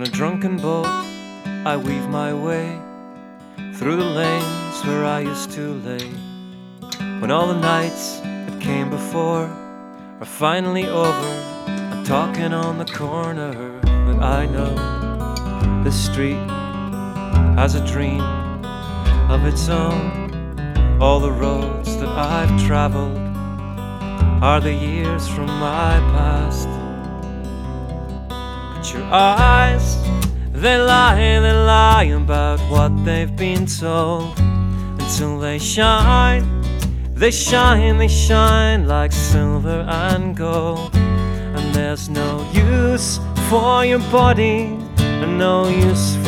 On a drunken boat, I weave my way through the lanes where I used to lay. When all the nights that came before are finally over, I'm talking on the corner, but I know this street has a dream of its own. All the roads that I've traveled are the years from my past. But your eyes, they lie about what they've been told, until they shine like silver and gold. And there's no use for your body and no use for